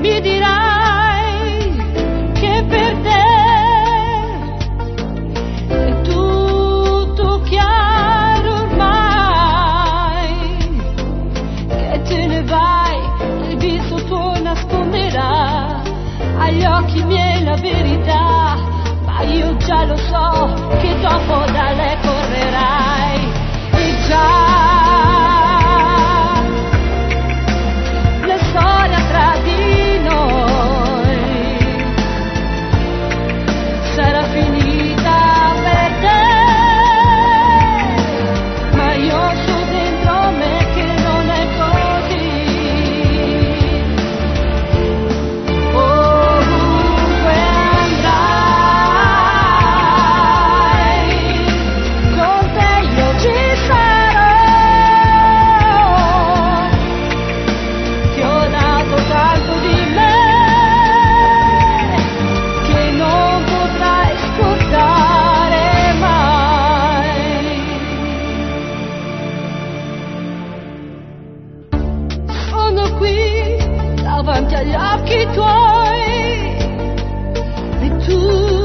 mi dirai che per te è tutto chiaro ormai, che te ne vai, il viso tuo nasconderà agli occhi miei la verità, ma io già lo so che dopo da lei correrai. E già la storia tra di noi sarà finita per te, ma io so dentro me che non è così. Ovunque andrai, con te io ci sarò. Ti ho dato tanto di me che non potrai scordare mai. Sono qui davanti agli occhi tuoi e tu